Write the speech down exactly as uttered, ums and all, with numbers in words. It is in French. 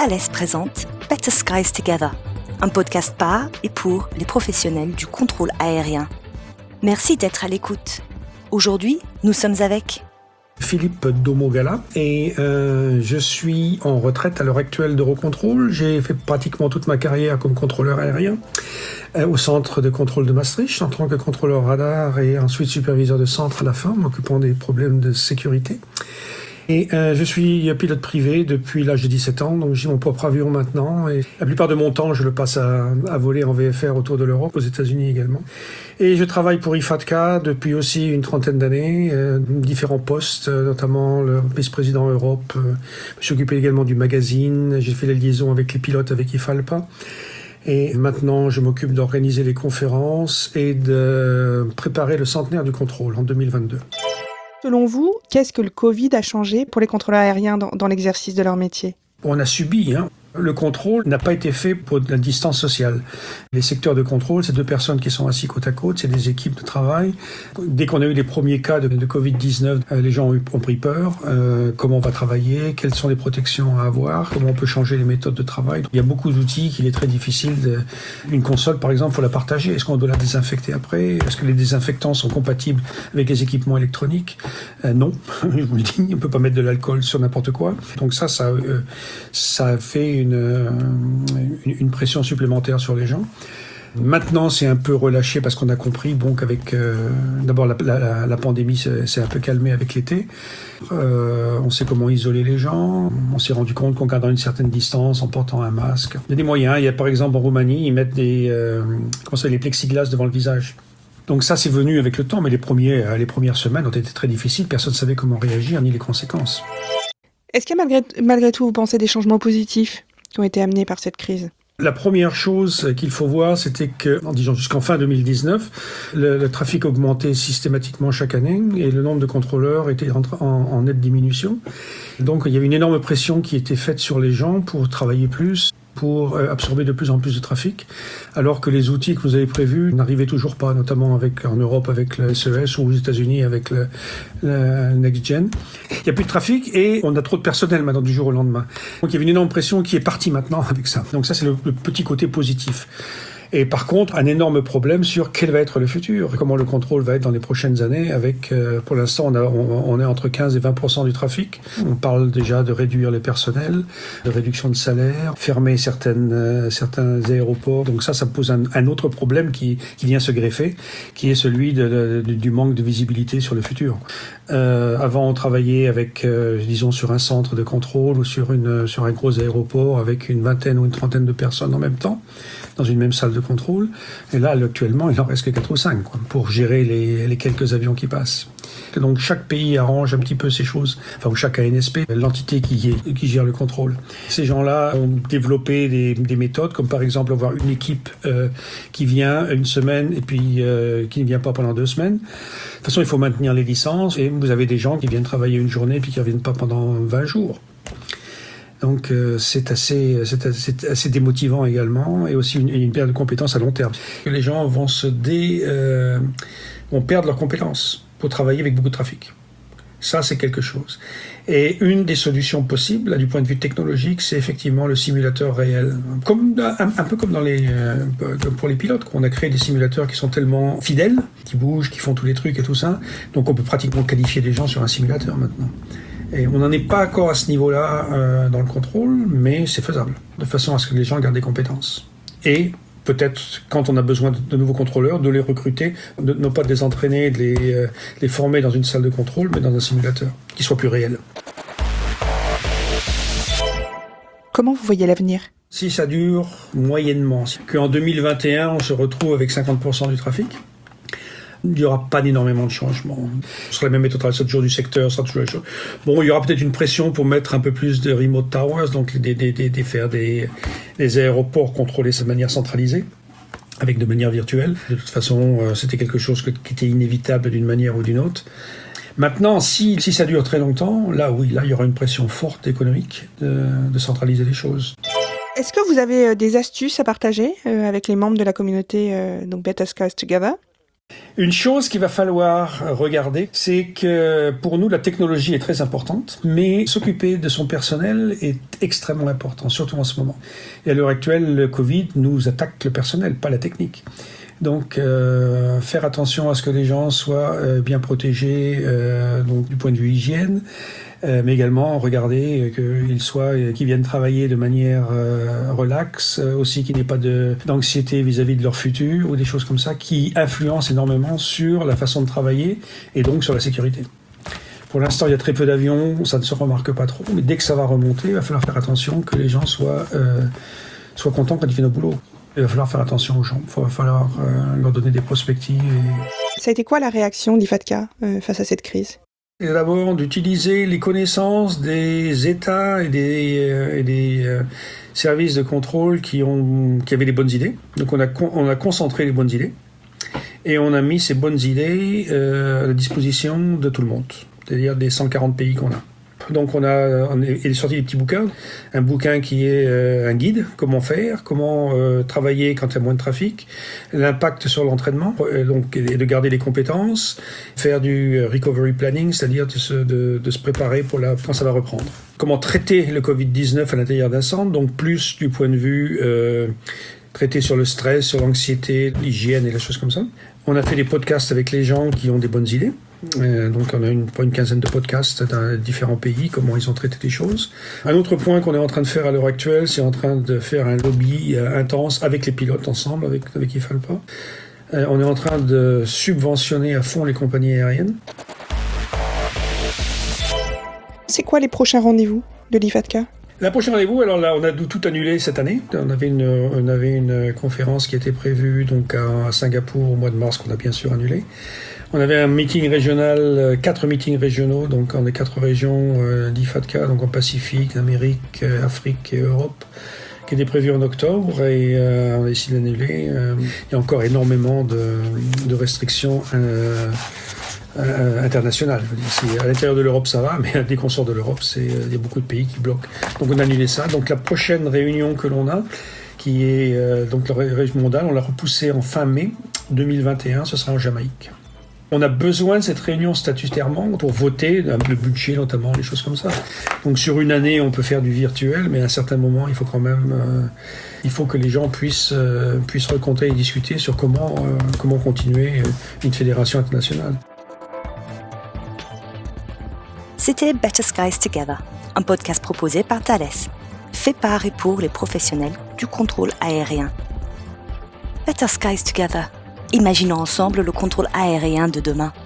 Thales présente Better Skies Together, un podcast par et pour les professionnels du contrôle aérien. Merci d'être à l'écoute. Aujourd'hui, nous sommes avec Philippe Domogala et euh, je suis en retraite à l'heure actuelle d'Eurocontrol. J'ai fait pratiquement toute ma carrière comme contrôleur aérien euh, au centre de contrôle de Maastricht en tant que contrôleur radar et ensuite superviseur de centre à la fin, m'occupant des problèmes de sécurité. Et euh, je suis pilote privé depuis l'âge de dix-sept ans, donc j'ai mon propre avion maintenant. Et la plupart de mon temps, je le passe à, à voler en V F R autour de l'Europe, aux États-Unis également. Et je travaille pour I F A T C A depuis aussi une trentaine d'années, euh, différents postes, euh, notamment le vice-président Europe. Euh, je me suis occupé également du magazine, j'ai fait les liaisons avec les pilotes avec I F A L P A. Et maintenant, je m'occupe d'organiser les conférences et de préparer le centenaire du contrôle en deux mille vingt-deux. Selon vous, qu'est-ce que le Covid a changé pour les contrôleurs aériens dans, dans l'exercice de leur métier ? On a subi, hein. Le contrôle n'a pas été fait pour de la distance sociale. Les secteurs de contrôle, c'est deux personnes qui sont assises côte à côte, c'est des équipes de travail. Dès qu'on a eu les premiers cas de, de covid dix-neuf, euh, les gens ont, eu, ont pris peur. Euh, comment on va travailler ? Quelles sont les protections à avoir ? Comment on peut changer les méthodes de travail ? Il y a beaucoup d'outils qu'il est très difficile de... Une console, par exemple, il faut la partager. Est-ce qu'on doit la désinfecter après ? Est-ce que les désinfectants sont compatibles avec les équipements électroniques ? euh, Non, je vous le dis, on ne peut pas mettre de l'alcool sur n'importe quoi. Donc ça, ça, euh, ça fait une Une, une pression supplémentaire sur les gens. Maintenant, c'est un peu relâché parce qu'on a compris bon, qu'avec... Euh, d'abord, la, la, la pandémie s'est, s'est un peu calmée avec l'été. Euh, on sait comment isoler les gens. On s'est rendu compte qu'en gardant une certaine distance, en portant un masque. Il y a des moyens. Il y a par exemple en Roumanie, ils mettent des, euh, comment ça, les plexiglas devant le visage. Donc ça, c'est venu avec le temps, mais les, premiers, les premières semaines ont été très difficiles. Personne ne savait comment réagir, ni les conséquences. Est-ce que malgré, malgré tout, vous pensez des changements positifs qui ont été amenés par cette crise ? La première chose qu'il faut voir, c'était que, en disant jusqu'en fin deux mille dix-neuf, le, le trafic augmentait systématiquement chaque année et le nombre de contrôleurs était en, en, en nette diminution. Donc il y avait une énorme pression qui était faite sur les gens pour travailler plus, pour absorber de plus en plus de trafic, alors que les outils que vous avez prévus n'arrivaient toujours pas, notamment avec, en Europe avec le S E S ou aux États-Unis avec le, le Next Gen. Il n'y a plus de trafic et on a trop de personnel maintenant du jour au lendemain. Donc il y avait une énorme pression qui est partie maintenant avec ça. Donc ça c'est le, le petit côté positif. Et par contre, un énorme problème sur quel va être le futur, comment le contrôle va être dans les prochaines années. Avec, euh, pour l'instant, on, a, on, on est entre quinze et vingt pour cent du trafic. On parle déjà de réduire les personnels, de réduction de salaire, fermer certaines, euh, certains aéroports. Donc ça, ça pose un, un autre problème qui, qui vient se greffer, qui est celui de, de, du manque de visibilité sur le futur. Euh, avant, on travaillait avec, euh, disons, sur un centre de contrôle ou sur, une, sur un gros aéroport avec une vingtaine ou une trentaine de personnes en même temps, dans une même salle de contrôle. Et là, actuellement, il en reste que quatre ou cinq quoi, pour gérer les, les quelques avions qui passent. Et donc, chaque pays arrange un petit peu ces choses, enfin, ou chaque A N S P, l'entité qui, qui gère le contrôle. Ces gens-là ont développé des, des méthodes, comme par exemple avoir une équipe euh, qui vient une semaine et puis euh, qui ne vient pas pendant deux semaines. De toute façon, il faut maintenir les licences et vous avez des gens qui viennent travailler une journée et puis qui ne reviennent pas pendant vingt jours. Donc euh, c'est, assez, c'est, assez, c'est assez démotivant également et aussi une, une perte de compétences à long terme. Les gens vont, se dé, euh, vont perdre leurs compétences pour travailler avec beaucoup de trafic. Ça, c'est quelque chose. Et une des solutions possibles, là, du point de vue technologique, c'est effectivement le simulateur réel. Comme, un, un peu comme dans les, euh, pour les pilotes, on a créé des simulateurs qui sont tellement fidèles, qui bougent, qui font tous les trucs et tout ça. Donc on peut pratiquement qualifier des gens sur un simulateur maintenant. Et on n'en est pas encore à ce niveau-là euh, dans le contrôle, mais c'est faisable, de façon à ce que les gens gardent des compétences. Et peut-être, quand on a besoin de, de nouveaux contrôleurs, de les recruter, de, non pas de les entraîner, de les, euh, les former dans une salle de contrôle, mais dans un simulateur, qui soit plus réel. Comment vous voyez l'avenir ? Si ça dure moyennement, qu'en deux mille vingt et un, on se retrouve avec cinquante pour cent du trafic, il n'y aura pas d'énormément de changements. Ce sera la même méthode à sept jours du secteur, ce sera toujours la chose. Bon, il y aura peut-être une pression pour mettre un peu plus de remote towers, donc des, des, des, des, faire des, des aéroports contrôlés de manière centralisée, avec de manière virtuelle. De toute façon, euh, c'était quelque chose que, qui était inévitable d'une manière ou d'une autre. Maintenant, si, si ça dure très longtemps, là oui, là il y aura une pression forte économique de, de centraliser les choses. Est-ce que vous avez des astuces à partager euh, avec les membres de la communauté euh, donc Better Skies Together ? Une chose qu'il va falloir regarder, c'est que pour nous, la technologie est très importante, mais s'occuper de son personnel est extrêmement important, surtout en ce moment. Et à l'heure actuelle, le Covid nous attaque le personnel, pas la technique. Donc, euh, faire attention à ce que les gens soient euh, bien protégés euh, donc, du point de vue hygiène, euh, mais également regarder qu'ils soient, qu'ils viennent travailler de manière euh, relaxe, euh, aussi qu'il n'y ait pas de, d'anxiété vis-à-vis de leur futur ou des choses comme ça qui influencent énormément sur la façon de travailler et donc sur la sécurité. Pour l'instant, il y a très peu d'avions, ça ne se remarque pas trop, mais dès que ça va remonter, il va falloir faire attention que les gens soient, euh, soient contents quand ils viennent au boulot. Il va falloir faire attention aux gens, il va falloir euh, leur donner des perspectives. Et... Ça a été quoi la réaction d'I F A T C A euh, face à cette crise ? Et d'abord, d'utiliser les connaissances des États et des, euh, et des euh, services de contrôle qui, ont, qui avaient les bonnes idées. Donc on a, on a concentré les bonnes idées et on a mis ces bonnes idées euh, à la disposition de tout le monde, c'est-à-dire des cent quarante pays qu'on a. Donc on a, on est, il est sorti des petits bouquins, un bouquin qui est euh, un guide, comment faire, comment euh, travailler quand il y a moins de trafic, l'impact sur l'entraînement, euh, donc et de garder les compétences, faire du recovery planning, c'est-à-dire de se, de, de se préparer pour la, quand ça va reprendre. Comment traiter le covid dix-neuf à l'intérieur d'un centre, donc plus du point de vue euh, traiter sur le stress, sur l'anxiété, l'hygiène et les choses comme ça. On a fait des podcasts avec les gens qui ont des bonnes idées. Euh, donc on a une, une quinzaine de podcasts dans différents pays, comment ils ont traité les choses. Un autre point qu'on est en train de faire à l'heure actuelle, c'est en train de faire un lobby euh, intense avec les pilotes ensemble, avec, avec I F A L P A. Euh, on est en train de subventionner à fond les compagnies aériennes. C'est quoi les prochains rendez-vous de l'I F A T C A ? La prochaine rendez-vous, alors là, on a tout annulé cette année. On avait une, on avait une conférence qui était prévue donc à Singapour au mois de mars qu'on a bien sûr annulé. On avait un meeting régional, quatre meetings régionaux, donc dans les quatre régions euh, d'I F A T C A, donc en Pacifique, Amérique, euh, Afrique et Europe, qui était prévu en octobre et euh, on a décidé d'annuler. Euh, il y a encore énormément de, de restrictions euh, euh, internationales. Je veux dire, si à l'intérieur de l'Europe ça va, mais dès qu'on sort de l'Europe, c'est, il y a beaucoup de pays qui bloquent. Donc on a annulé ça. Donc la prochaine réunion que l'on a, qui est euh, donc la région mondiale, on l'a repoussée en fin mai deux mille vingt et un, ce sera en Jamaïque. On a besoin de cette réunion statutairement pour voter le budget, notamment, les choses comme ça. Donc sur une année, on peut faire du virtuel, mais à un certain moment, il faut quand même, euh, il faut que les gens puissent euh, puissent rencontrer et discuter sur comment euh, comment continuer une fédération internationale. C'était Better Skies Together, un podcast proposé par Thales, fait par et pour les professionnels du contrôle aérien. Better Skies Together. Imaginons ensemble le contrôle aérien de demain.